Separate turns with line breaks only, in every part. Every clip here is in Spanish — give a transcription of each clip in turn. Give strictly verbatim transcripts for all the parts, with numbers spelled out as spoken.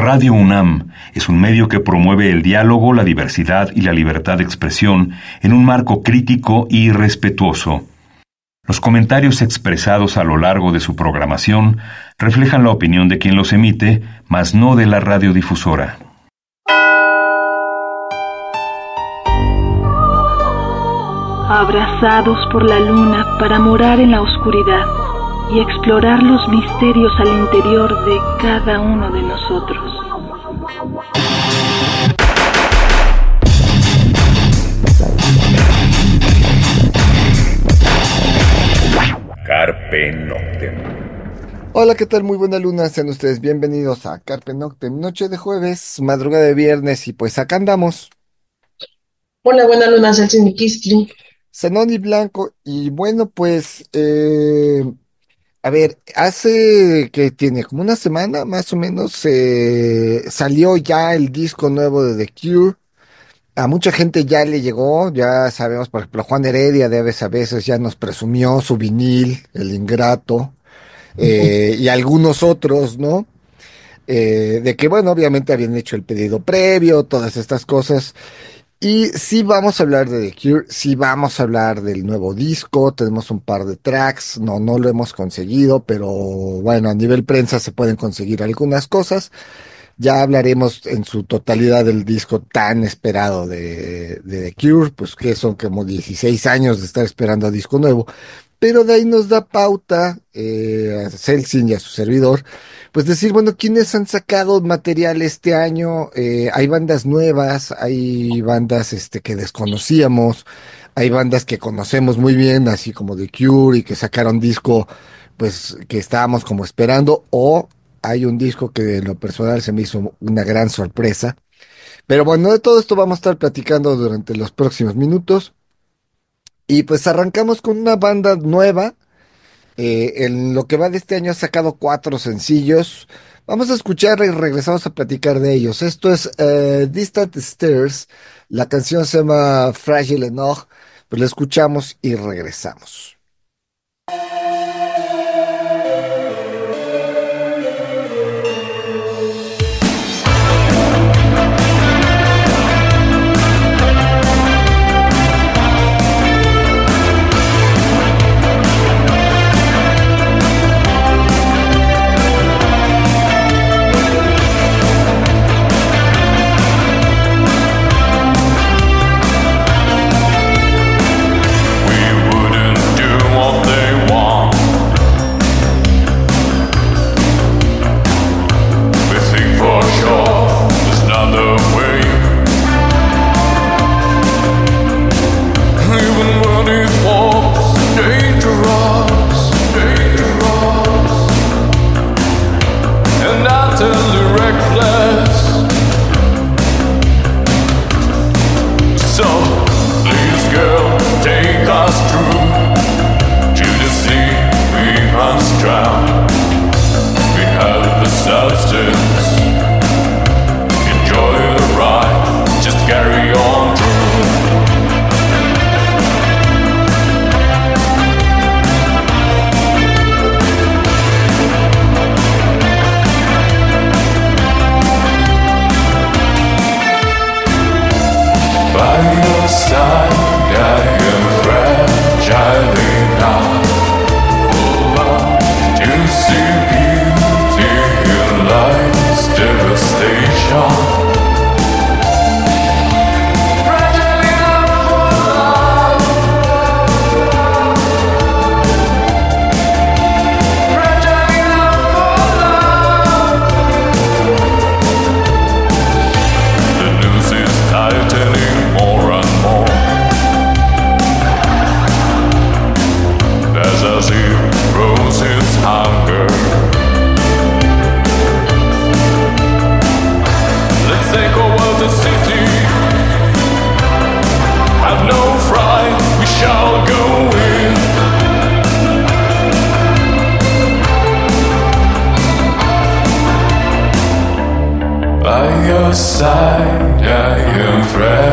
Radio UNAM es un medio que promueve el diálogo, la diversidad y la libertad de expresión en un marco crítico y respetuoso. Los comentarios expresados a lo largo de su programación reflejan la opinión de quien los emite, mas no de la radiodifusora.
Abrazados por la luna para morar en la oscuridad y explorar los misterios al interior de cada uno de nosotros.
Carpe Noctem.
Hola, ¿qué tal? Muy buena luna, sean ustedes bienvenidos a Carpe Noctem, noche de jueves, madrugada de viernes, y pues acá andamos.
Hola, buena luna, Celsin Miquistli.
Zenón y Blanco, y bueno, pues, eh, a ver, hace que tiene como una semana más o menos, eh, salió ya el disco nuevo de The Cure. A mucha gente ya le llegó, ya sabemos, por ejemplo, Juan Heredia de Aves a veces ya nos presumió su vinil, El Ingrato, eh, y algunos otros, ¿no? Eh, de que, bueno, obviamente habían hecho el pedido previo, todas estas cosas. Y sí vamos a hablar de The Cure, sí vamos a hablar del nuevo disco, tenemos un par de tracks, no, no lo hemos conseguido, pero bueno, a nivel prensa se pueden conseguir algunas cosas. Ya hablaremos en su totalidad del disco tan esperado de, de The Cure, pues que son como dieciséis años de estar esperando disco nuevo. Pero de ahí nos da pauta eh, a Celsin y a su servidor, pues decir, bueno, ¿quiénes han sacado material este año? Eh, hay bandas nuevas, hay bandas este, que desconocíamos, hay bandas que conocemos muy bien, así como The Cure, y que sacaron disco, pues, que estábamos como esperando, o hay un disco que en lo personal se me hizo una gran sorpresa. Pero bueno, de todo esto vamos a estar platicando durante los próximos minutos. Y pues arrancamos con una banda nueva. Eh, en lo que va de este año ha sacado cuatro sencillos. Vamos a escuchar y regresamos a platicar de ellos. Esto es uh, Distant Stairs. La canción se llama Fragile Enough. Pues la escuchamos y regresamos.
Side, I am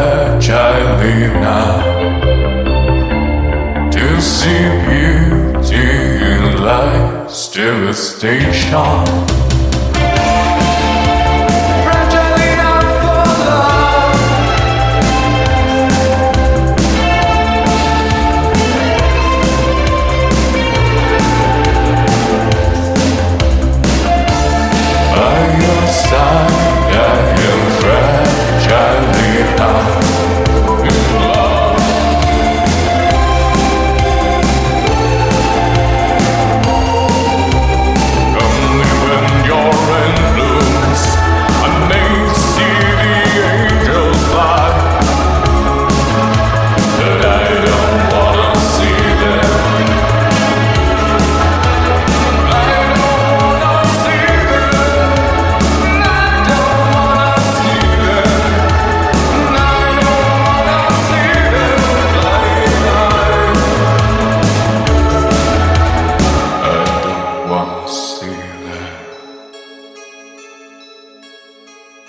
fragile now. To see beauty in life, devastation.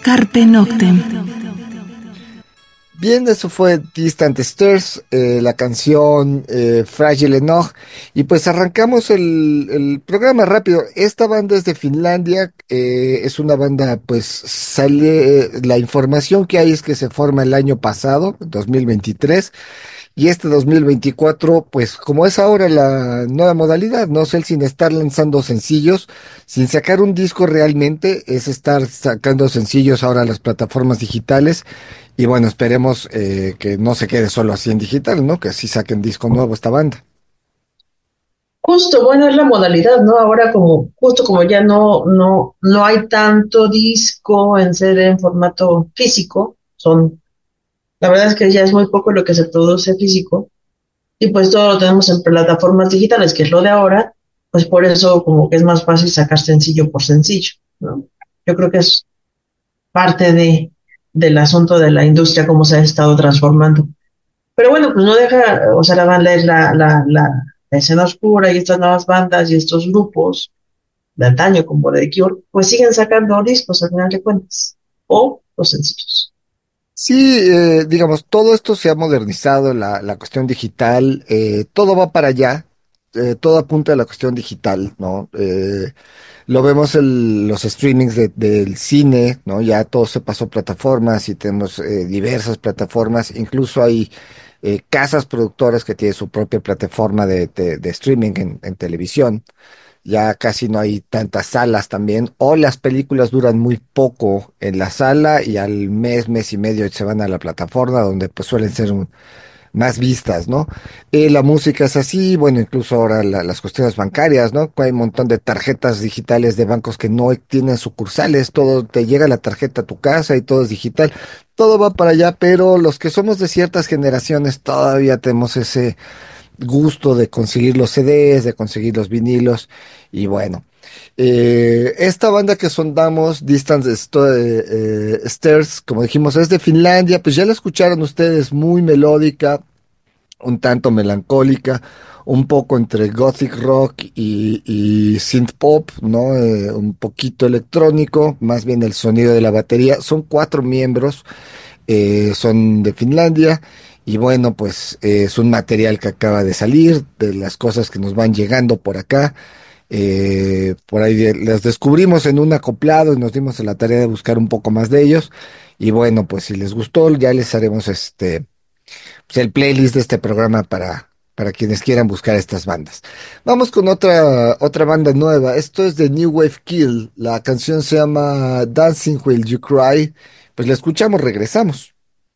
Carpe Noctem.
Bien, eso fue Distant Stars, eh, la canción eh, Fragile Enough, y pues arrancamos el, el programa rápido. Esta banda es de Finlandia, eh, es una banda, pues sale, eh, la información que hay es que se forma el año pasado, dos mil veintitrés, y este dos mil veinticuatro, pues como es ahora la nueva modalidad, no sé, sin estar lanzando sencillos, sin sacar un disco realmente, es estar sacando sencillos ahora a las plataformas digitales. Y bueno, esperemos eh, que no se quede solo así en digital, ¿no? Que así saquen disco nuevo esta banda.
Justo, bueno, es la modalidad, ¿no? Ahora como, justo como ya no, no, no hay tanto disco en C D en formato físico, son, la verdad es que ya es muy poco lo que se produce físico, y pues todo lo tenemos en plataformas digitales, que es lo de ahora, pues por eso como que es más fácil sacar sencillo por sencillo, ¿no? Yo creo que es parte de, del asunto de la industria, cómo se ha estado transformando. Pero bueno, pues no deja, o sea, la banda es la, la, la, la escena oscura y estas nuevas bandas y estos grupos de antaño como The Cure, pues siguen sacando discos al final de cuentas, o los sencillos.
Sí, eh, digamos, todo esto se ha modernizado, la, la cuestión digital, eh, todo va para allá, eh, todo apunta a la cuestión digital, ¿no? Eh, lo vemos en los streamings de- del cine, ¿no? Ya todo se pasó a plataformas y tenemos eh, diversas plataformas, incluso hay eh, casas productoras que tienen su propia plataforma de, de- de streaming en en televisión. Ya casi no hay tantas salas también, o las películas duran muy poco en la sala y al mes, mes y medio se van a la plataforma donde pues suelen ser un- más vistas, ¿no? Eh, la música es así, bueno, incluso ahora la- las cuestiones bancarias, ¿no? Hay un montón de tarjetas digitales de bancos que no tienen sucursales, todo te llega la tarjeta a tu casa y todo es digital, todo va para allá, pero los que somos de ciertas generaciones todavía tenemos ese gusto de conseguir los C Ds, de conseguir los vinilos, y bueno, eh, esta banda que sondamos, Distance Sto- eh, eh, Stairs, como dijimos, es de Finlandia, pues ya la escucharon ustedes, muy melódica, un tanto melancólica, un poco entre gothic rock y, y synth pop, ¿no? Eh, un poquito electrónico, más bien el sonido de la batería. Son cuatro miembros, eh, son de Finlandia y bueno, pues eh, es un material que acaba de salir, de las cosas que nos van llegando por acá. Eh, por ahí de- las descubrimos en un acoplado y nos dimos a la tarea de buscar un poco más de ellos. Y bueno, pues si les gustó, ya les haremos este, pues, el playlist de este programa para, para quienes quieran buscar estas bandas. Vamos con otra, otra banda nueva. Esto es de New Wave Kill. La canción se llama Dancing While You Cry. Pues la escuchamos, regresamos.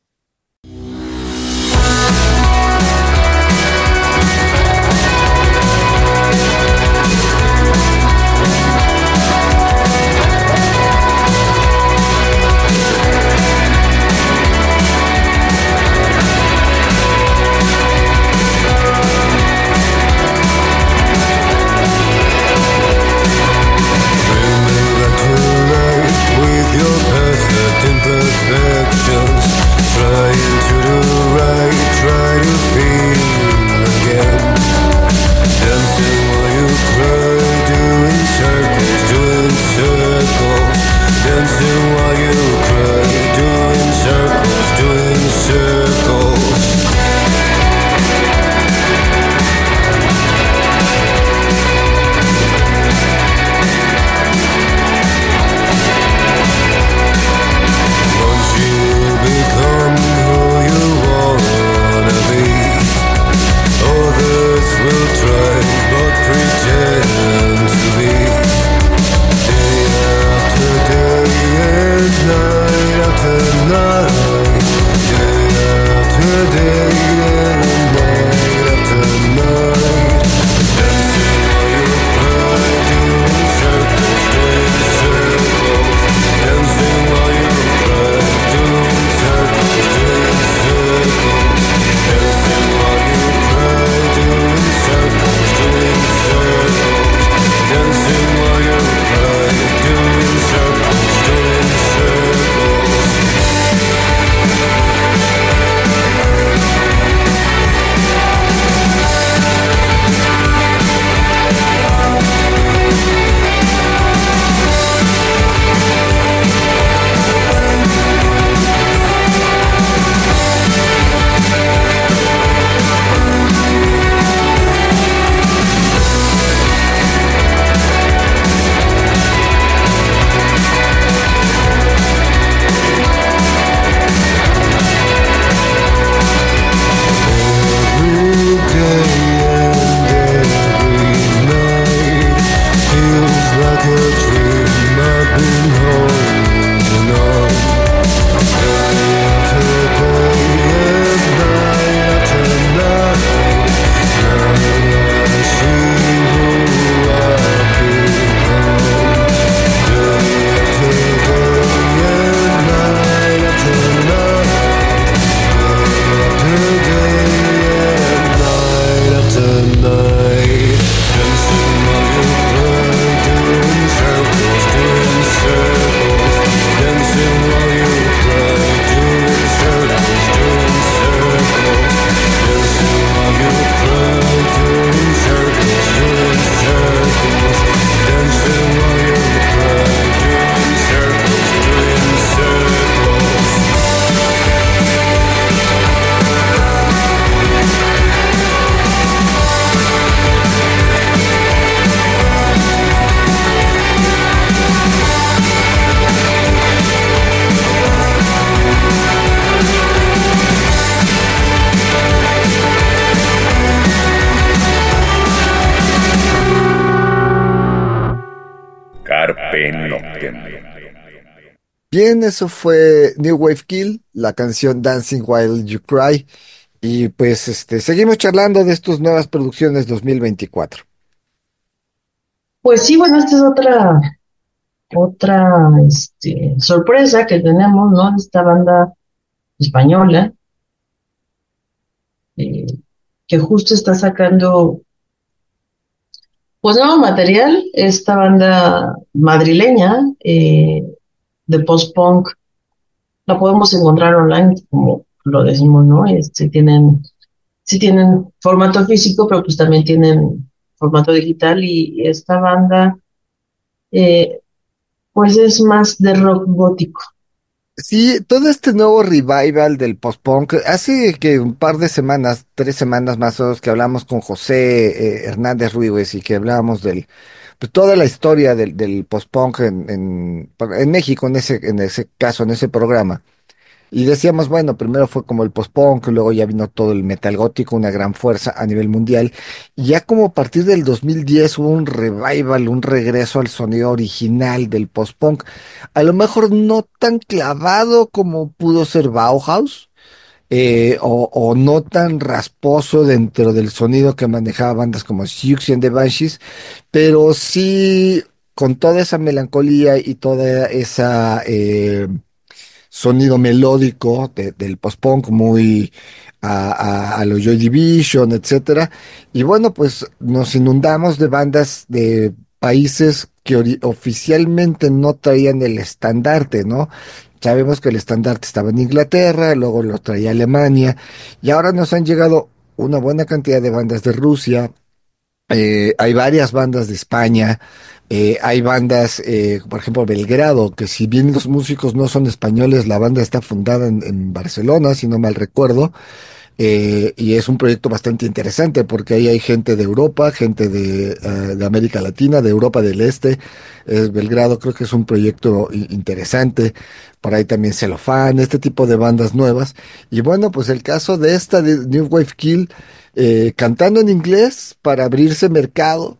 With your perfect imperfections, trying to do right, try to feel again. Dancing while you cry, doing circles, doing circles. Dancing while you cry, doing circles, doing circles. Launching
en Noctem.
Bien, eso fue New Wave Kill, la canción Dancing While You Cry. Y pues este, seguimos charlando de estas nuevas producciones dos mil veinticuatro.
Pues sí, bueno, esta es otra, otra, este, sorpresa que tenemos, ¿no? De esta banda española, eh, que justo está sacando, pues, nuevo material, esta banda madrileña, eh, de post-punk. La podemos encontrar online, como lo decimos, ¿no? Este, tienen, sí tienen formato físico, pero pues también tienen formato digital y esta banda, eh, pues es más de rock gótico.
Sí, todo este nuevo revival del post-punk, hace que un par de semanas, tres semanas más o menos, que hablamos con José eh, Hernández Ruiz y que hablábamos del, pues toda la historia del, del post-punk en, en, en México, en ese, en ese caso, en ese programa. Y decíamos, bueno, primero fue como el post-punk, luego ya vino todo el metal gótico, una gran fuerza a nivel mundial. Y ya como a partir del dos mil diez hubo un revival, un regreso al sonido original del post-punk. A lo mejor no tan clavado como pudo ser Bauhaus, eh, o, o no tan rasposo dentro del sonido que manejaba bandas como Siouxsie and the Banshees, pero sí con toda esa melancolía y toda esa... eh, sonido melódico de- del post-punk muy a, a, a lo Joy Division, etcétera. Y bueno, pues nos inundamos de bandas de países que ori- oficialmente no traían el estandarte, ¿no? Sabemos que el estandarte estaba en Inglaterra, luego lo traía Alemania, y ahora nos han llegado una buena cantidad de bandas de Rusia, eh, hay varias bandas de España, eh, hay bandas, eh, por ejemplo, Belgrado, que si bien los músicos no son españoles, la banda está fundada en, en Barcelona, si no mal recuerdo, eh, y es un proyecto bastante interesante porque ahí hay gente de Europa, gente de, eh, de América Latina, de Europa del Este. Es Belgrado, creo que es un proyecto i- interesante. Por ahí también Celofán, este tipo de bandas nuevas. Y bueno, pues el caso de esta de New Wave Kill, eh, cantando en inglés para abrirse mercado,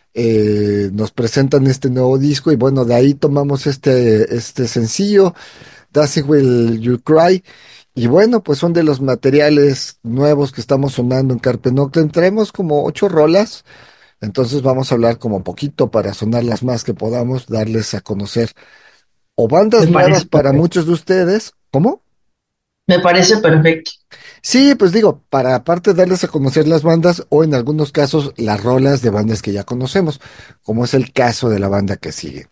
eh, nos presentan este nuevo disco y bueno, de ahí tomamos este, este sencillo, Dancing Will You Cry. Y bueno, pues son de los materiales nuevos que estamos sonando en Carpe Noctem. Traemos como ocho rolas, entonces vamos a hablar como poquito para sonar las más que podamos, darles a conocer o bandas
Me
nuevas
parece
para
perfecto.
muchos de ustedes. ¿Cómo?
Me parece perfecto.
Sí, pues digo, para aparte darles a conocer las bandas o en algunos casos las rolas de bandas que ya conocemos, como es el caso de la banda que sigue.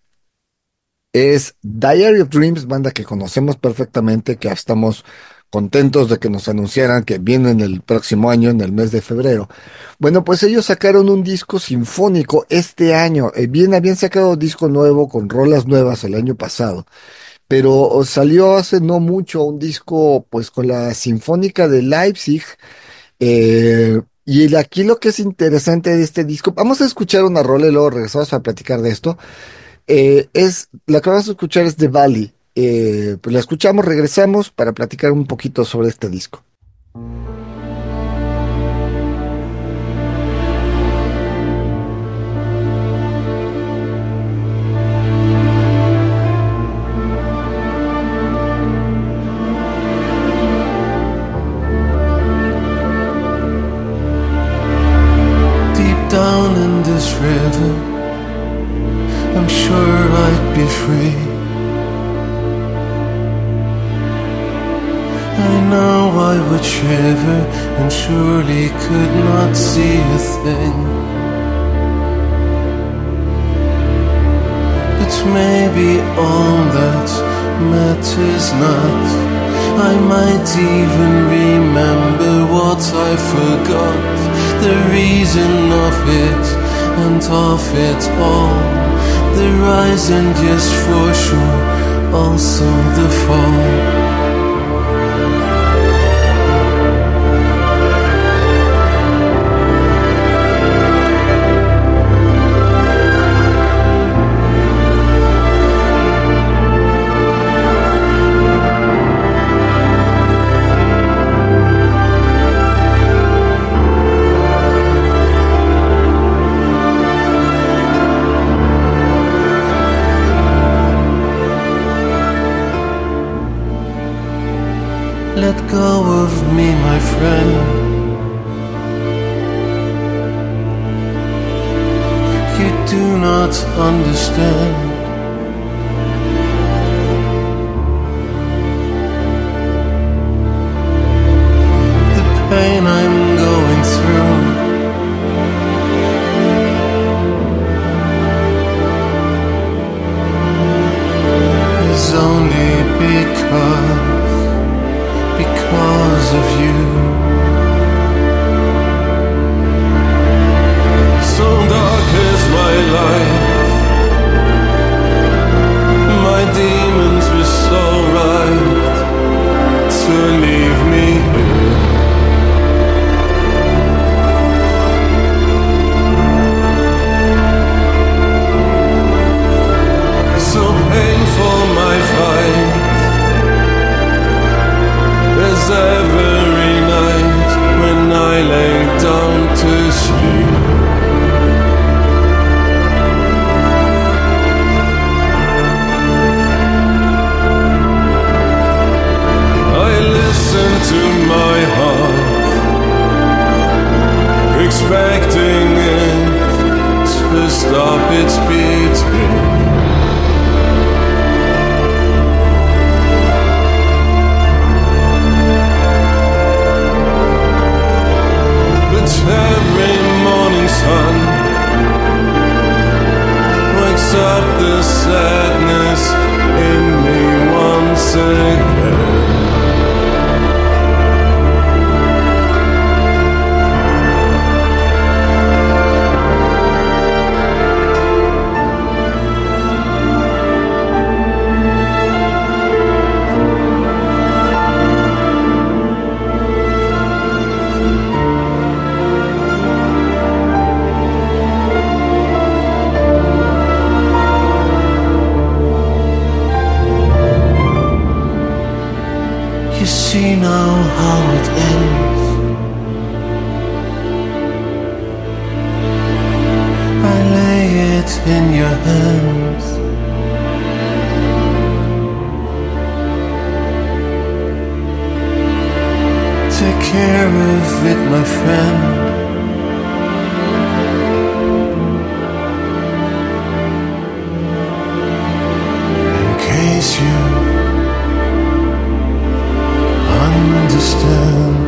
Es Diary of Dreams, banda que conocemos perfectamente, que estamos contentos de que nos anunciaran que vienen el próximo año, en el mes de febrero. Bueno, pues ellos sacaron un disco sinfónico este año. Eh, bien, habían sacado disco nuevo con rolas nuevas el año pasado, pero salió hace no mucho un disco pues con la Sinfónica de Leipzig. eh, y el- aquí lo que es interesante de este disco, vamos a escuchar una rola y luego regresamos a platicar de esto. Eh, es, la que vamos a escuchar es de Bali. Eh, pues la escuchamos, regresamos para platicar un poquito sobre este disco.
Deep down in this river, I'm sure I'd be free. I know I would shiver and surely could not see a thing. But maybe all that matters not. I might even remember what I forgot, the reason of it and of it all, the rise and yes for sure, also the fall. let go of me, my friend. You do not understand. The pain I'm going through. Is only because, because of you. So dark is my life, my demons were so right to leave me here. So painful my fight, as every night when I lay down to sleep. I listen to my heart, expecting it to stop its beating. Every morning sun wakes up the sadness in me once again. You see now how it ends. I lay it in your hands. Take care of it, my friend. In case you understand.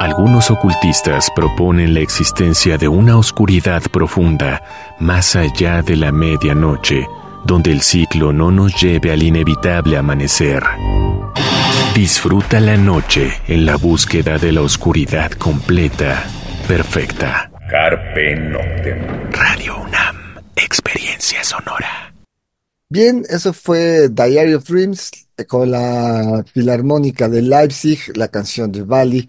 Algunos ocultistas proponen la existencia de una oscuridad profunda más allá de la medianoche, donde el ciclo no nos lleve al inevitable amanecer. Disfruta la noche en la búsqueda de la oscuridad completa, perfecta.
Carpe Noctem.
Radio UNAM, experiencia sonora.
Bien, eso fue Diary of Dreams eh, con la Filarmónica de Leipzig, la canción de Bali.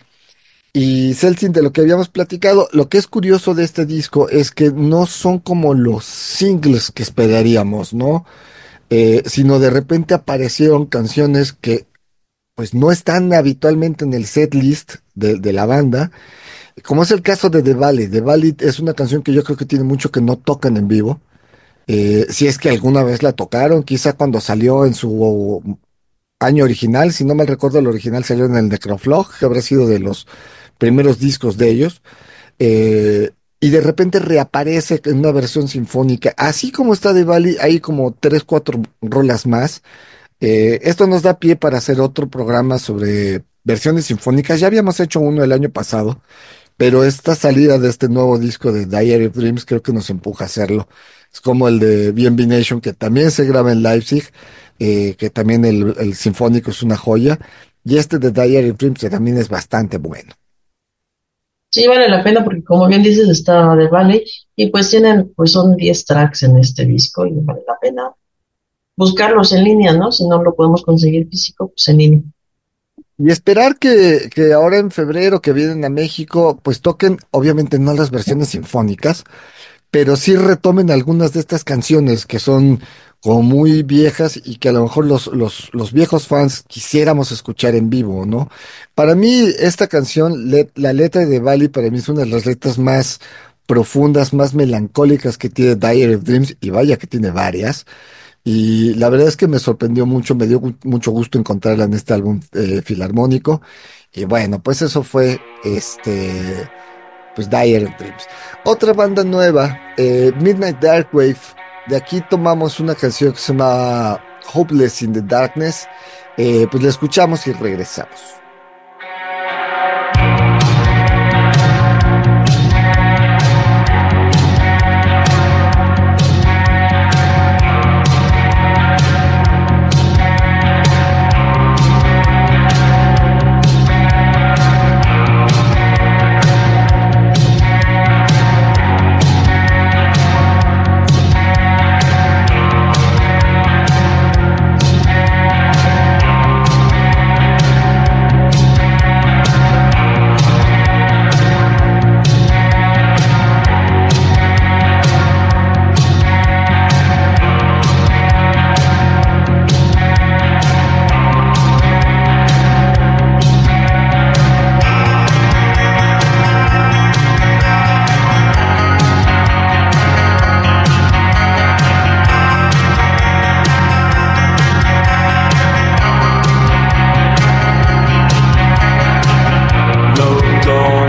Y Celsin, de lo que habíamos platicado, lo que es curioso de este disco es que no son como los singles que esperaríamos, ¿no? Eh, sino de repente aparecieron canciones que pues no están habitualmente en el set list de, de la banda, como es el caso de The Valley. The Valley es una canción que yo creo que tiene mucho que no tocan en vivo. Eh, si es que alguna vez la tocaron, quizá cuando salió en su año original, si no mal recuerdo, el original salió en el Necroflog, que habrá sido de los primeros discos de ellos, eh, y de repente reaparece en una versión sinfónica, así como está de Bali, hay como tres, cuatro rolas más. Eh, esto nos da pie para hacer otro programa sobre versiones sinfónicas. Ya habíamos hecho uno el año pasado, pero esta salida de este nuevo disco de Diary of Dreams creo que nos empuja a hacerlo. Es como el de B and B Nation, que también se graba en Leipzig, eh, que también el, el sinfónico es una joya, y este de Diary of Dreams que también es bastante bueno.
Sí, vale la pena porque como bien dices está de Valley y pues tienen, pues son diez tracks en este disco y vale la pena buscarlos en línea, ¿no? Si no lo podemos conseguir físico, pues en línea.
Y esperar que, que ahora en febrero que vienen a México, pues toquen, obviamente no las versiones sinfónicas, pero sí retomen algunas de estas canciones que son como muy viejas y que a lo mejor los, los, los viejos fans quisiéramos escuchar en vivo, ¿no? Para mí, esta canción, le- la letra de Bali, para mí es una de las letras más profundas, más melancólicas que tiene Diary of Dreams, y vaya que tiene varias. Y la verdad es que me sorprendió mucho, me dio gu- mucho gusto encontrarla en este álbum eh, filarmónico. Y bueno, pues eso fue este, pues Dire of Dreams. Otra banda nueva, eh, Midnight Darkwave. De aquí tomamos una canción que se llama Hopeless in the Darkness. Eh, pues la escuchamos y regresamos.
No dawn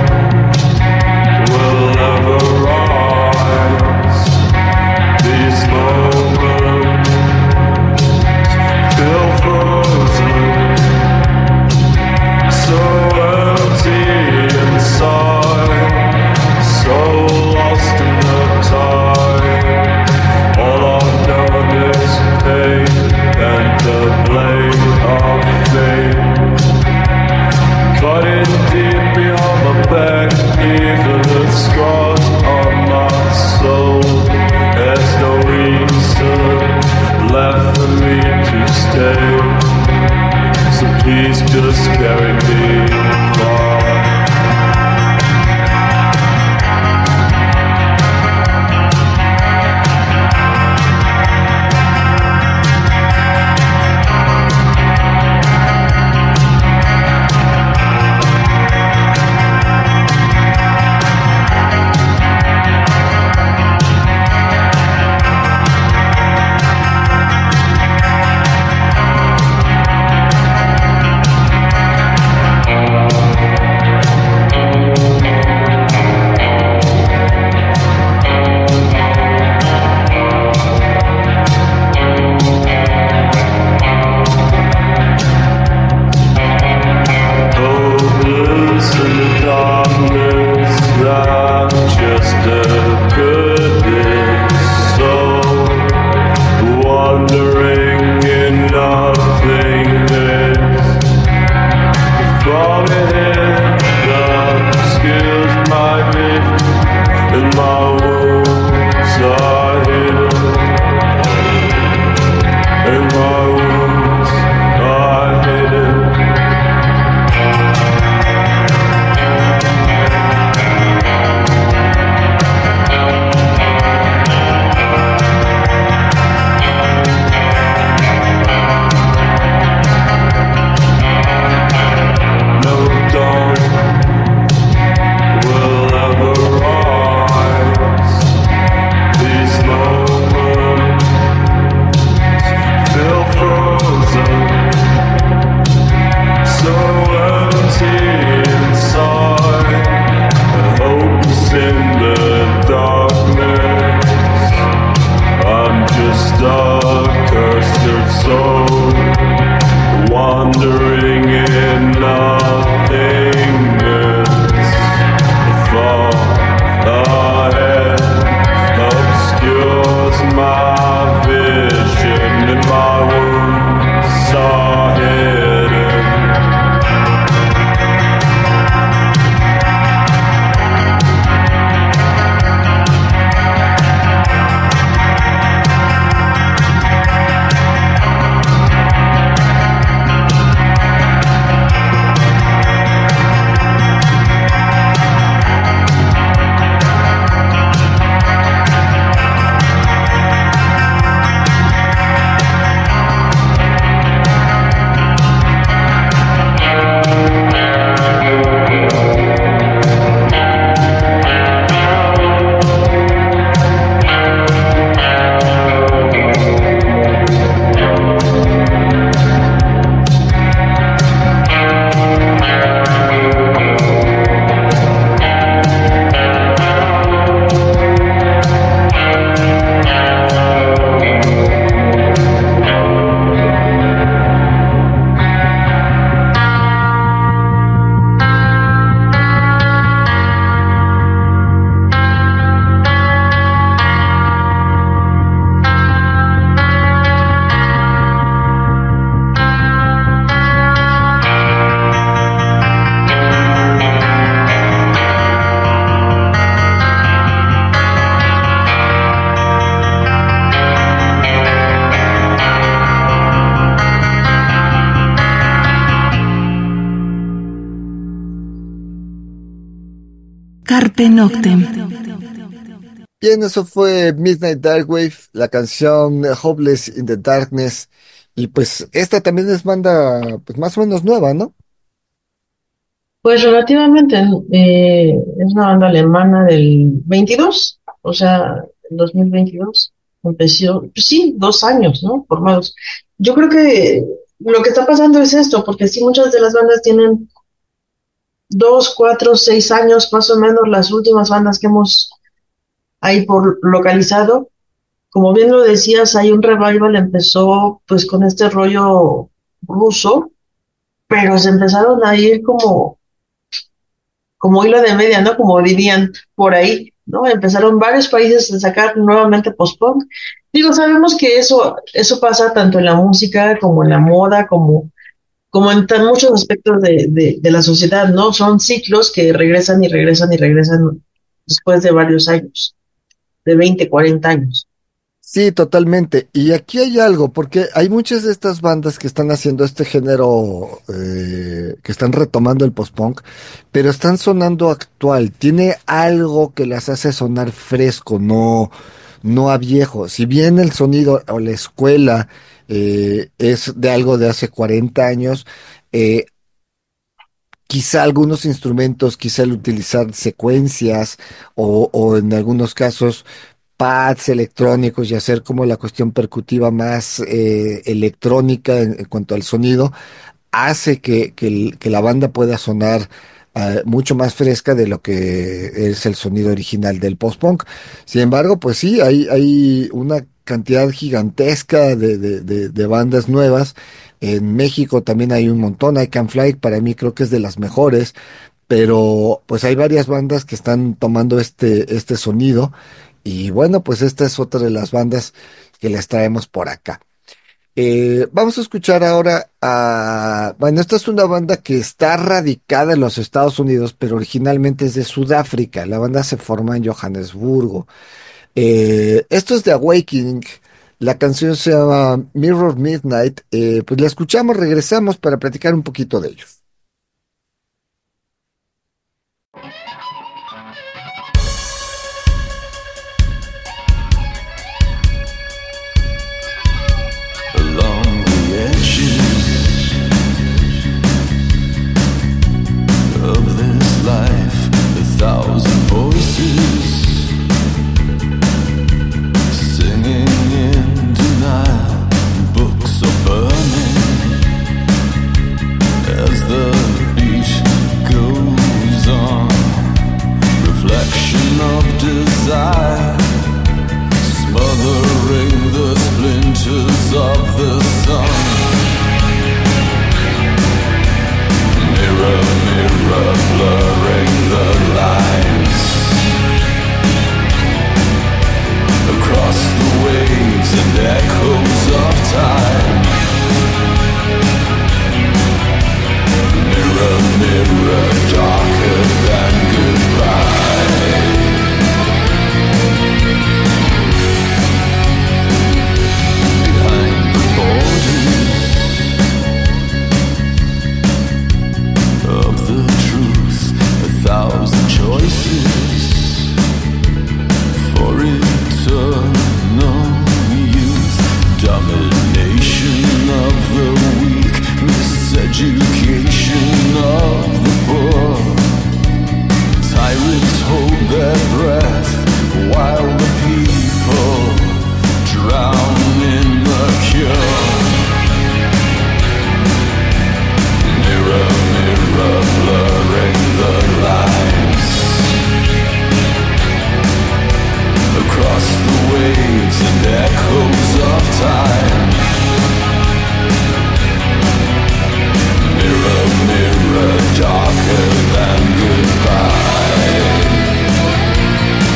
will ever rise. These moments feel frozen, so empty inside, so lost in the tide. All I've known is pain and the blame of fate. Cutting deep beyond my back, even the scars on my soul. There's no reason left for me to stay, so please just carry me far.
Carpe Noctem.
Bien, eso fue Midnight Darkwave, la canción Hopeless in the Darkness. Y pues esta también es banda, pues más o menos nueva, ¿no?
Pues relativamente, eh, es una banda alemana del veintidós, o sea, el dos mil veintidós. Empezó, pues sí, dos años, ¿no? Formados. Yo creo que lo que está pasando es esto, porque sí, muchas de las bandas tienen dos, cuatro, seis años, más o menos, las últimas bandas que hemos ahí por localizado. Como bien lo decías, hay un revival, empezó pues con este rollo ruso, pero se empezaron a ir como como hilo de media, ¿no? Como dirían por ahí, ¿no? Empezaron varios países a sacar nuevamente post-punk. Digo, sabemos que eso, eso pasa tanto en la música como en la moda, como, como en tan muchos aspectos de, de, de la sociedad, ¿no? Son ciclos que regresan y regresan y regresan después de varios años, de veinte, cuarenta años.
Sí, totalmente. Y aquí hay algo, porque hay muchas de estas bandas que están haciendo este género, eh, que están retomando el post-punk, pero están sonando actual. Tiene algo que las hace sonar fresco, no, no a viejo. Si bien el sonido o la escuela eh, es de algo de hace cuarenta años, eh, quizá algunos instrumentos, quizá el utilizar secuencias o, o en algunos casos pads electrónicos y hacer como la cuestión percutiva más eh, electrónica en, en cuanto al sonido, hace que, que, el- que la banda pueda sonar eh, mucho más fresca de lo que es el sonido original del post-punk. Sin embargo, pues sí, hay, hay una cantidad gigantesca de, de, de, de bandas nuevas. En México también hay un montón. I Can Fly, para mí creo que es de las mejores, pero pues hay varias bandas que están tomando este, este sonido. Y bueno, pues esta es otra de las bandas que les traemos por acá. Eh, vamos a escuchar ahora a... Bueno, esta es una banda que está radicada en los Estados Unidos, pero originalmente es de Sudáfrica. La banda se forma en Johannesburgo. Eh, esto es de Awakening. La canción se llama Mirror Midnight. Eh, pues la escuchamos, regresamos para platicar un poquito de ellos.
Along the edges of this life, a thousand voices singing in denial. Books are burning as the beat goes on. Reflection of desire, smothering the splinters of the sun. Mirror, mirror, blurring the lines across the waves and echoes of time. Mirror, mirror, darker than goodbye. Behind the borders of the truth, a thousand choices for eternal youth. Domination of the weak, miseducation of the poor. Tyrants hold their breath while the people drown in the cure. Mirror, mirror, blurring the lines across the waves and echoes of time. Mirror, mirror, darker than goodbye.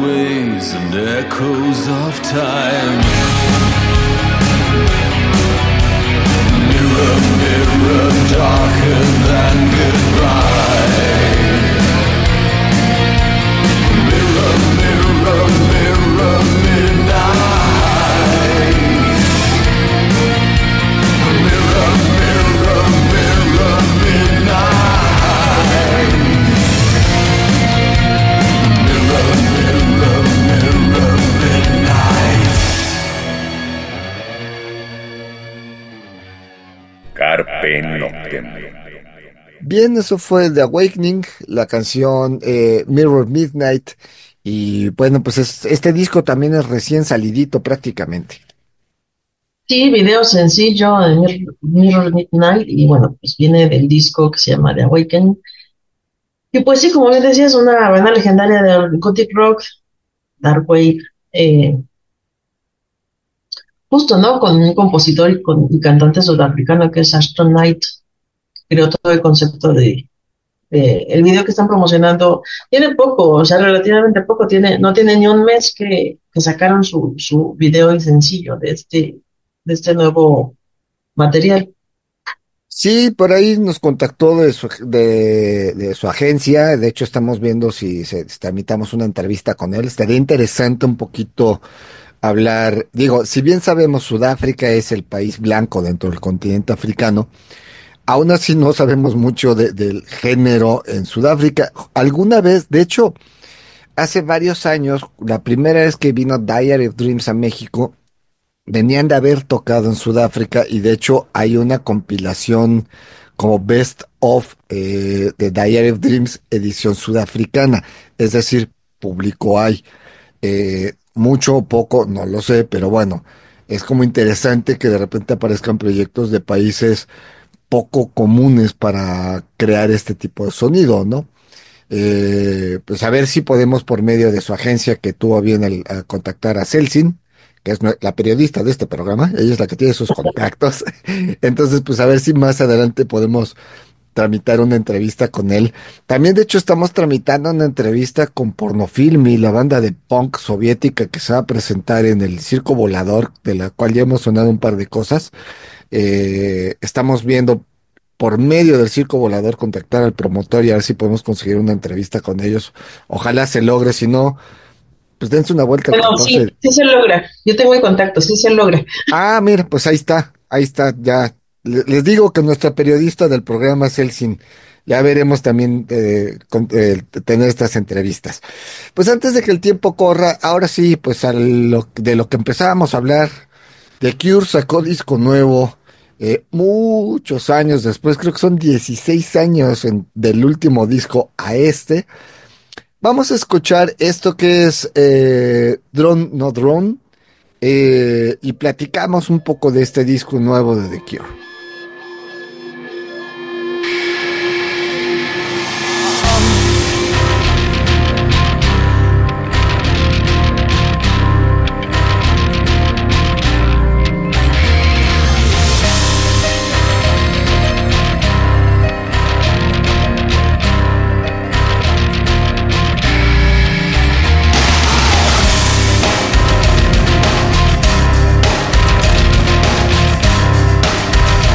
memories and echoes of time. Mirror, mirror, darker than goodbye. Mirror, mirror, mirror, midnight. Mirror, mirror, mirror, midnight. Mirror, mirror, mirror, midnight.
Carpe Noctem.
Bien, eso fue The Awakening, la canción eh, Mirror Midnight. Y bueno, pues es- este disco también es recién salidito prácticamente.
Sí, video sencillo de Mir- Mirror Midnight y bueno, pues viene del disco que se llama The Awakening. Y pues sí, como bien decía, es una banda legendaria de Gothic Rock, Dark Wave, eh, justo, ¿no? Con un compositor y, con, y cantante sudafricano que es Ashton Knight, creó todo el concepto de, de- el video que están promocionando. Tiene poco, o sea, relativamente poco, tiene, no tiene ni un mes que, que sacaron su, su video y sencillo de este, de este nuevo material.
Sí, por ahí nos contactó de su, de, de su agencia. De hecho, estamos viendo si se, si tramitamos una entrevista con él. Estaría interesante un poquito hablar. Digo, si bien sabemos Sudáfrica es el país blanco dentro del continente africano, aún así no sabemos mucho de- del género en Sudáfrica. Alguna vez, de hecho, hace varios años, la primera vez que vino Diary of Dreams a México, venían de haber tocado en Sudáfrica y de hecho hay una compilación como Best of eh, de Diary of Dreams edición sudafricana. Es decir, público hay. Eh, mucho o poco, no lo sé, pero bueno, es como interesante que de repente aparezcan proyectos de países poco comunes para crear este tipo de sonido, ¿no? Eh, pues a ver si podemos por medio de su agencia que tuvo bien el, a contactar a Celsin, que es nue- la periodista de este programa, ella es la que tiene sus contactos. Entonces, pues a ver si más adelante podemos tramitar una entrevista con él. También, de hecho, estamos tramitando una entrevista con Pornofilmi, la banda de punk soviética que se va a presentar en el Circo Volador, de la cual ya hemos sonado un par de cosas. Eh, estamos viendo por medio del Circo Volador contactar al promotor y a ver si podemos conseguir una entrevista con ellos. Ojalá se logre, si no, pues dense una vuelta el
Bueno, sí,
catorce.
sí se logra. Yo tengo el contacto, sí se logra.
Ah, mira, pues ahí está, ahí está, ya. Le- Les digo que nuestra periodista del programa Celsin, ya veremos también eh, con- eh, tener estas entrevistas. Pues antes de que el tiempo corra, ahora sí, pues a lo, de lo que empezábamos a hablar, The Cure sacó disco nuevo, eh, muchos años después, creo que son dieciséis años en- del último disco a este. Vamos a escuchar esto que es eh, Drone No Drone, eh, y platicamos un poco de este disco nuevo de The Cure.
Mirror,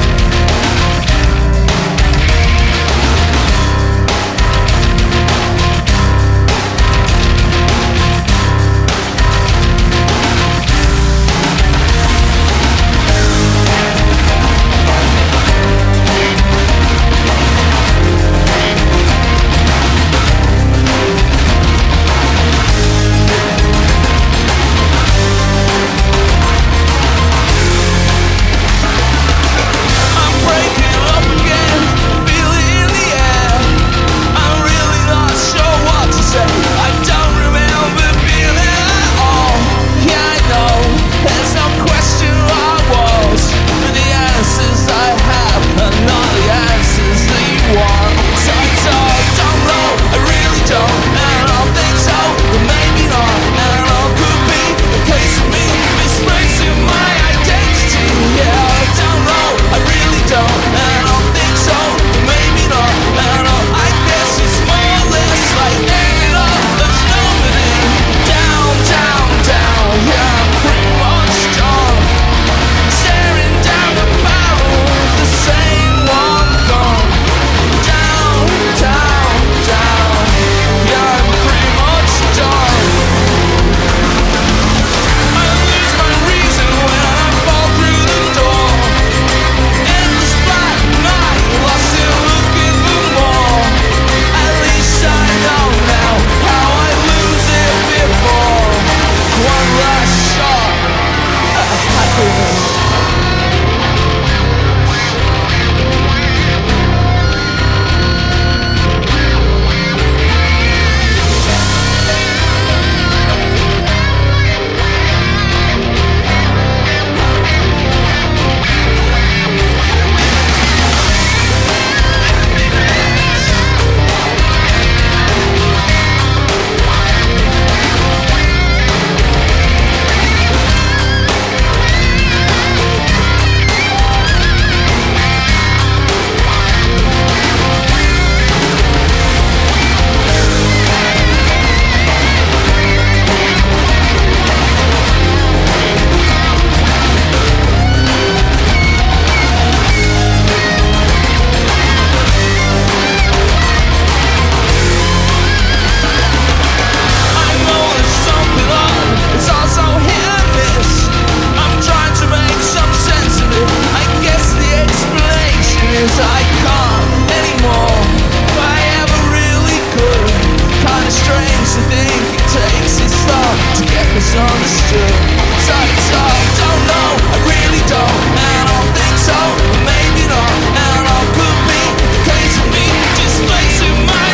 misunderstood. So, so, don't know, I really don't, and I don't think so, maybe not, and I could be the case of me displacing my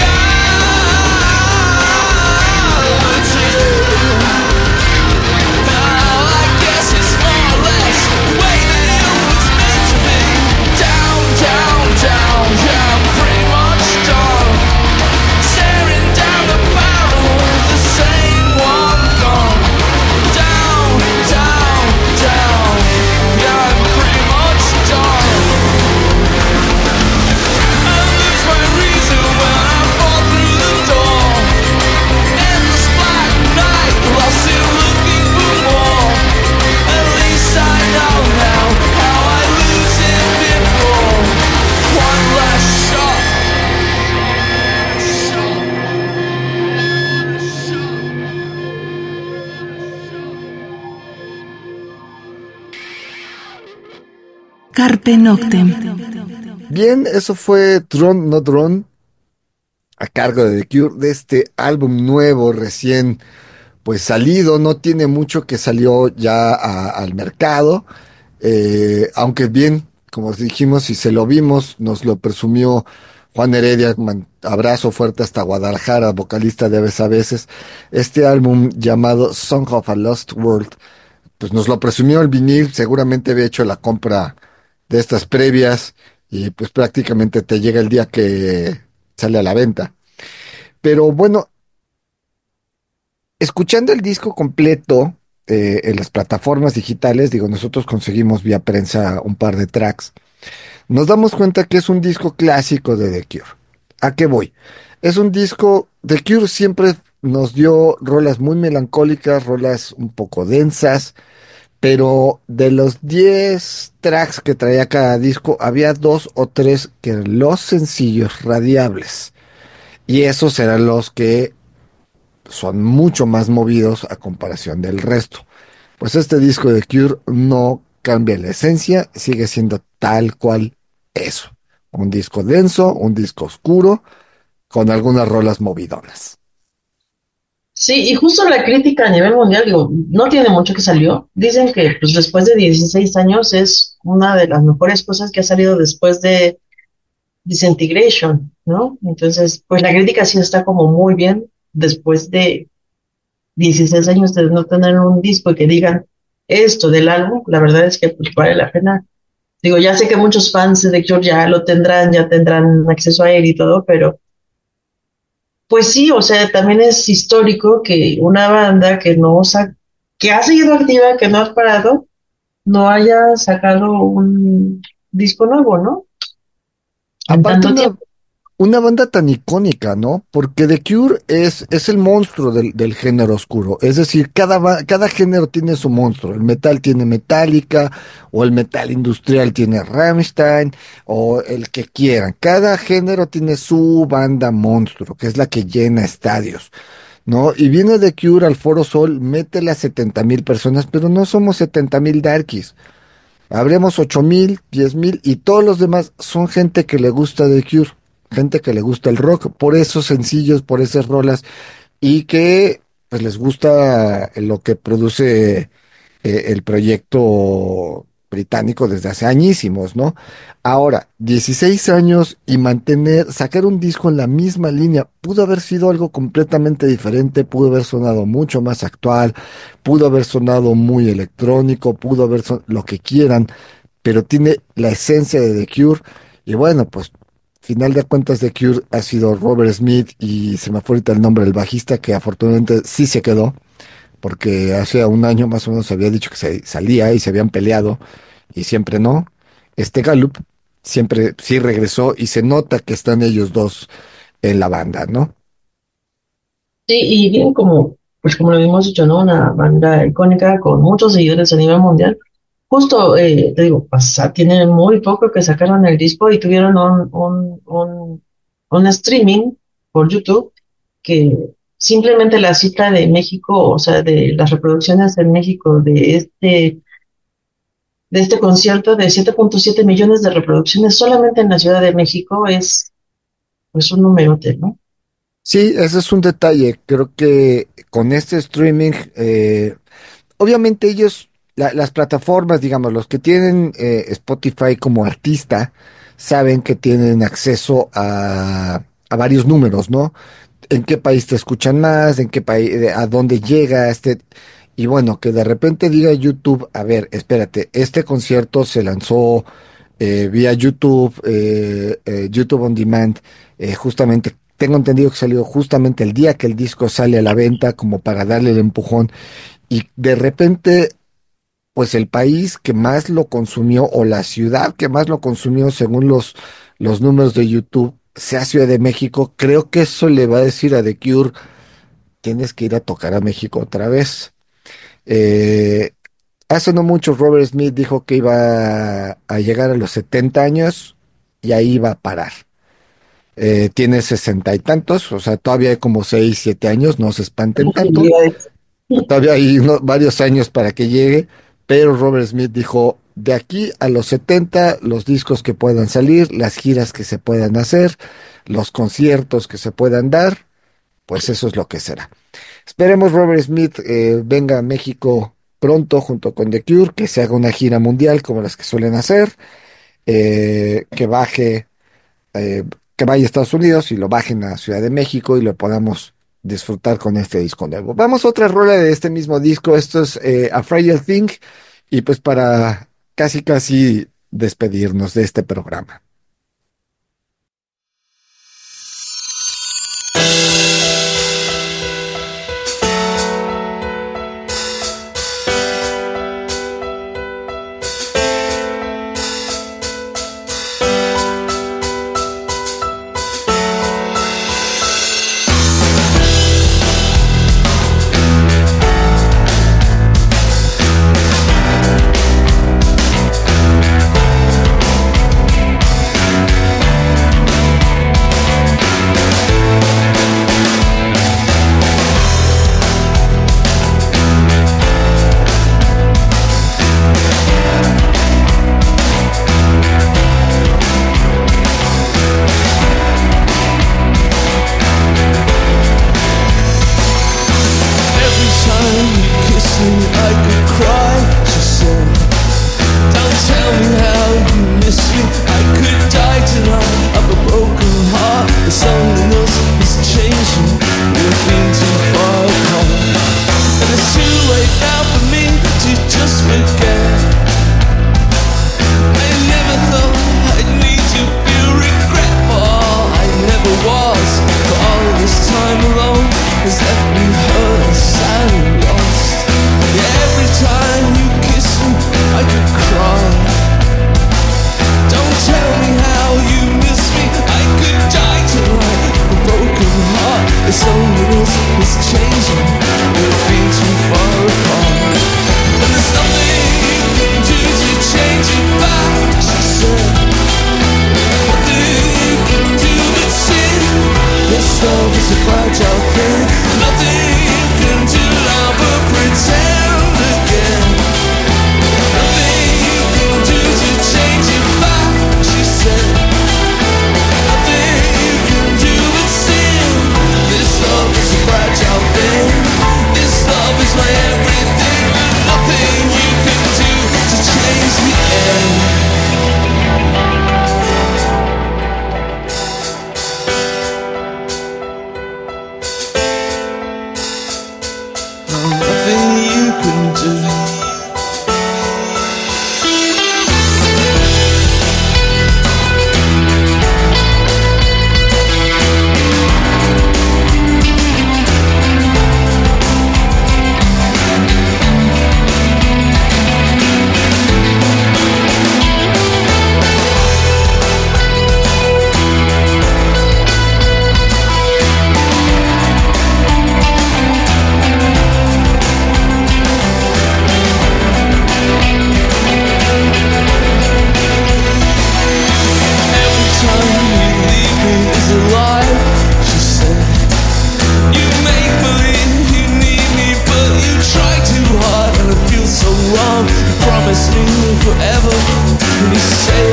reality. Now I guess it's more or less the way that it was meant to be. Down, down, down, yeah, I'm pretty much done. Staring down the barrel of the same one gun. Down, down, down, yeah, I'm pretty much done. I lose my reason when I fall through the door. Endless black night, lost in looking for more. At least I know now how I lose it before. One last shot.
Carpe Noctem.
Bien, eso fue Drone No Drone a cargo de The Cure de este álbum nuevo recién pues salido, no tiene mucho que salió ya a- al mercado, eh, aunque bien, como dijimos, si se lo vimos, nos lo presumió Juan Heredia, man- abrazo fuerte hasta Guadalajara, vocalista de Aves a Veces, este álbum llamado Song of a Lost World, pues nos lo presumió el vinil, seguramente había hecho la compra de estas previas y pues prácticamente te llega el día que sale a la venta. Pero bueno, escuchando el disco completo eh, en las plataformas digitales, digo, nosotros conseguimos vía prensa un par de tracks, nos damos cuenta que es un disco clásico de The Cure. ¿A qué voy? Es un disco, The Cure siempre nos dio rolas muy melancólicas, rolas un poco densas, pero de los diez tracks que traía cada disco, había dos o tres que eran los sencillos radiables. Y esos eran los que son mucho más movidos a comparación del resto. Pues este disco de Cure no cambia la esencia, sigue siendo tal cual eso. Un disco denso, un disco oscuro, con algunas rolas movidonas.
Sí, y justo la crítica a nivel mundial, digo, no tiene mucho que salió. Dicen que pues después de dieciséis años es una de las mejores cosas que ha salido después de Disintegration, ¿no? Entonces, pues la crítica sí está como muy bien después de dieciséis años de no tener un disco y que digan esto del álbum, la verdad es que pues vale la pena. Digo, ya sé que muchos fans de The Cure ya lo tendrán, ya tendrán acceso a él y todo, pero pues sí, o sea, también es histórico que una banda que no sa- que ha seguido activa, que no ha parado, no haya sacado un disco nuevo, ¿no? En
Aparte
tanto
una,
tiempo.
una banda tan icónica, ¿no? Porque The Cure es, es el monstruo del, del género oscuro. Es decir, cada, ba- cada género tiene su monstruo. El metal tiene Metallica, o el metal industrial tiene Rammstein, o el que quieran. Cada género tiene su banda monstruo, que es la que llena estadios, ¿no? Y viene The Cure al Foro Sol, métele a setenta mil personas, pero no somos setenta mil darkies. Habremos ocho mil, diez mil y todos los demás son gente que le gusta The Cure, gente que le gusta el rock, por esos sencillos, por esas rolas y que pues les gusta lo que produce eh, el proyecto británico desde hace añísimos, ¿no? Ahora, dieciséis años y mantener, sacar un disco en la misma línea, pudo haber sido algo completamente diferente, pudo haber sonado mucho más actual, pudo haber sonado muy electrónico, pudo haber son lo que quieran, pero tiene la esencia de The Cure y bueno, pues final de cuentas The Cure ha sido Robert Smith y se me fue ahorita el nombre del bajista que afortunadamente sí se quedó porque hace un año más o menos había dicho que se salía y se habían peleado y siempre no. Este Gallup siempre sí regresó y se nota que están ellos dos en la banda, ¿no?
Sí, y bien como, pues como lo hemos dicho, ¿no? Una banda icónica con muchos seguidores a nivel mundial. Justo, eh, te digo, pasa, tiene muy poco que sacaron el disco y tuvieron un, un, un, un streaming por YouTube que simplemente la cifra de México, o sea, de las reproducciones en México de este, de este concierto de siete punto siete millones de reproducciones solamente en la Ciudad de México es pues un numerote, ¿no?
Sí, ese es un detalle. Creo que con este streaming, eh, obviamente ellos, la- las plataformas, digamos, los que tienen eh, Spotify como artista, saben que tienen acceso a, a varios números, ¿no? En qué país te escuchan más, en qué país, a dónde llega este. Y bueno, que de repente diga YouTube, a ver, espérate, este concierto se lanzó eh, vía YouTube, eh, eh, YouTube On Demand, eh, justamente, tengo entendido que salió justamente el día que el disco sale a la venta, como para darle el empujón, y de repente, pues el país que más lo consumió, o la ciudad que más lo consumió, según los, los números de YouTube, sea Ciudad de México. Creo que eso le va a decir a The Cure, tienes que ir a tocar a México otra vez. Eh, Hace no mucho Robert Smith dijo que iba a llegar a los setenta años y ahí iba a parar. Eh, tiene sesenta y tantos, o sea, todavía hay como seis, siete años, no se espanten tanto.
Posibilidades.
Todavía hay uno- varios años para que llegue, pero Robert Smith dijo, de aquí a los setenta, los discos que puedan salir, las giras que se puedan hacer, los conciertos que se puedan dar, pues eso es lo que será. Esperemos Robert Smith eh, venga a México pronto junto con The Cure, que se haga una gira mundial como las que suelen hacer, eh, que baje, eh, que vaya a Estados Unidos y lo bajen a Ciudad de México y lo podamos disfrutar con este disco nuevo. Vamos a otra rola de este mismo disco, esto es eh, A Frail Thing, y pues para casi casi despedirnos de este programa.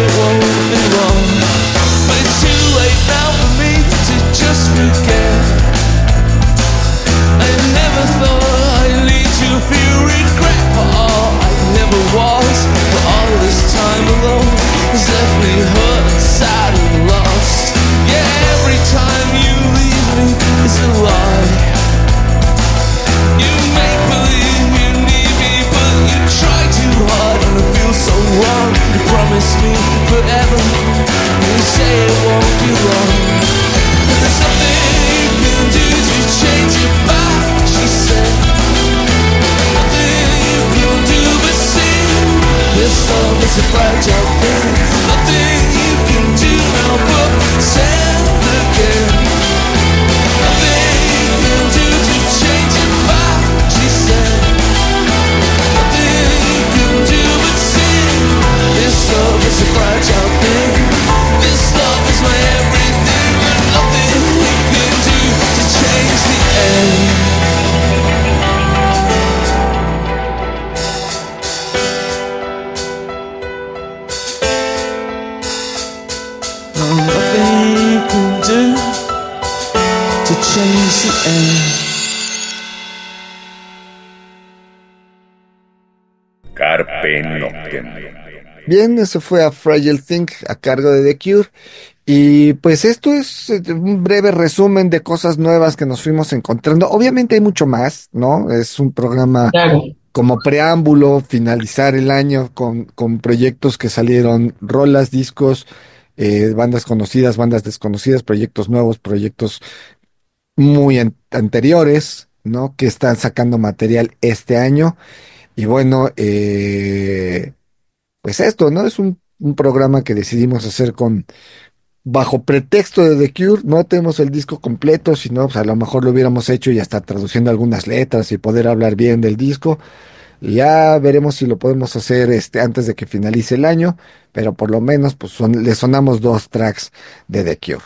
But it's too late now for me to just forget. never was. But all this time alone has left me hurt, sad and lost. Yeah, every time you leave me, it's a lie. You make believe you need me, but you try too hard and it feels so wrong. You promise me forever, and you say it won't be long. But there's nothing you can do to change it back, she said. Nothing you can do but see this love is a fragile thing. Nothing you can do now but send again. Nothing you can do to change it back, she said. Nothing you can do but see this love is a fragile thing. This love is my everything, and nothing you can do to change the end.
Carpe Noctem.
Bien, eso fue A Fragile Thing a cargo de The Cure. Y pues esto es un breve resumen de cosas nuevas que nos fuimos encontrando. Obviamente hay mucho más, ¿no? Es un programa
Claro.
como preámbulo, finalizar el año con, con proyectos que salieron, rolas, discos, eh, bandas conocidas, bandas desconocidas, proyectos nuevos, proyectos muy an- anteriores, ¿no? Que están sacando material este año. Y bueno, eh, pues esto, ¿no? Es un, un programa que decidimos hacer con, bajo pretexto de The Cure. No tenemos el disco completo, sino pues a lo mejor lo hubiéramos hecho y hasta traduciendo algunas letras y poder hablar bien del disco. Y ya veremos si lo podemos hacer este, antes de que finalice el año, pero por lo menos pues son- le sonamos dos tracks de The Cure.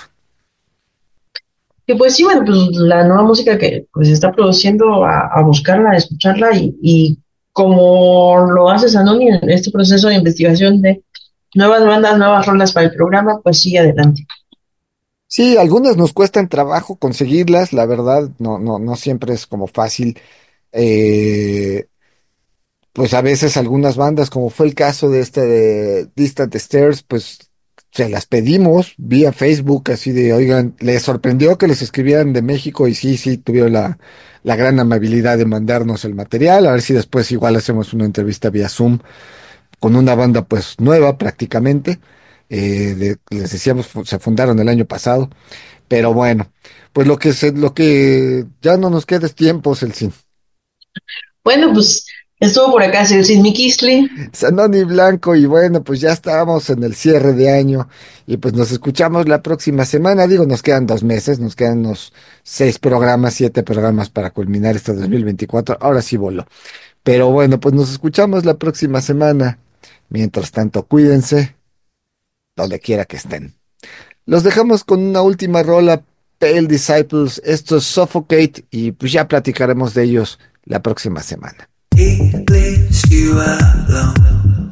Y pues sí, bueno, pues la nueva música que pues, se está produciendo, a, a buscarla, a escucharla y, y como lo hace Sanoni en este proceso de investigación de nuevas bandas, nuevas rolas para el programa, pues sí, adelante.
Sí, algunas nos cuestan trabajo conseguirlas, la verdad, no, no, no siempre es como fácil. Eh, pues a veces algunas bandas, como fue el caso de este de Distant Stairs, pues se las pedimos vía Facebook, así de, oigan, les sorprendió que les escribieran de México y sí, sí, tuvieron la, la gran amabilidad de mandarnos el material, a ver si después igual hacemos una entrevista vía Zoom con una banda pues nueva prácticamente. Eh, de- les decíamos, fu- se fundaron el año pasado, pero bueno, pues lo que se, lo que ya no nos queda es tiempo, Celsin.
Bueno, pues estuvo por acá Celsin Mikisli.
Sanoni Blanco, y bueno, pues ya estamos en el cierre de año y pues nos escuchamos la próxima semana. Digo, nos quedan dos meses, nos quedan unos seis programas, siete programas para culminar este dos mil veinticuatro. Ahora sí voló. Pero bueno, pues nos escuchamos la próxima semana. Mientras tanto, cuídense donde quiera que estén. Los dejamos con una última rola, Pale Disciples. Esto es Suffocate y pues ya platicaremos de ellos la próxima semana.
He leaves you alone,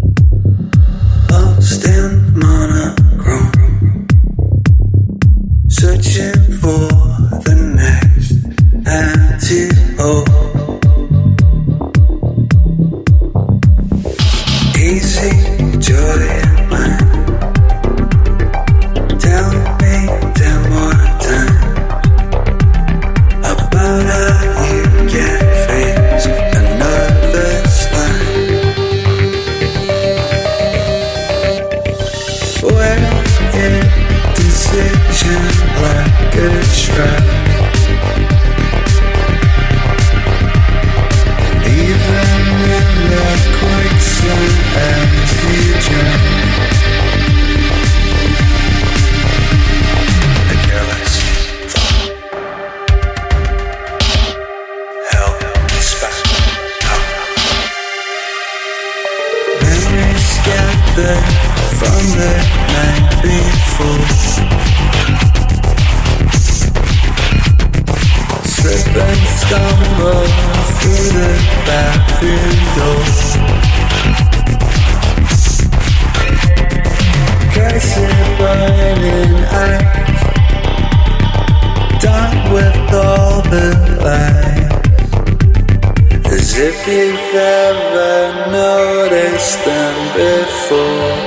lost in monochrome, searching for the next antidote. Easy joy in mind. Tell me ten more times about how you get face another slide. Where indecision like a trap. Even in the quicksand as you drown. A careless thought. Held us back. Memories gathered from the night before. Slip and stumble through the bathroom door. Cursed burning eyes, done with all the lies. As as if you've ever noticed them before.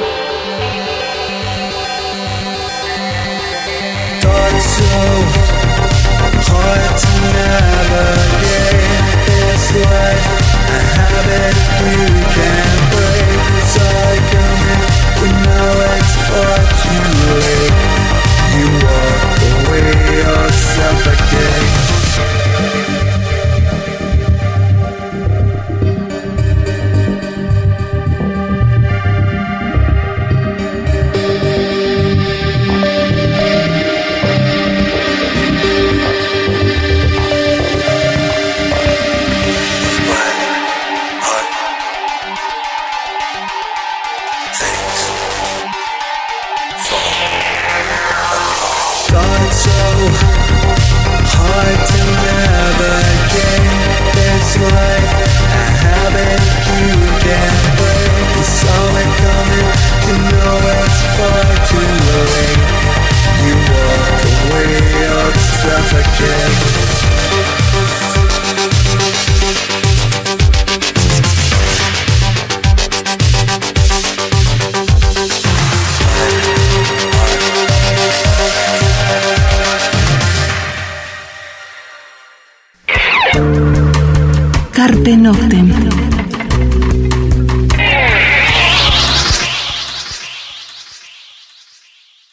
Thought so hard to navigate this life, a habit you can't break. So I come in to know it's far too late. You walk away or suffocate. Hard to navigate this life, a habit you can't break. You saw it coming, you know it's far too late. You walk away or suffocate.
Carpe Noctem.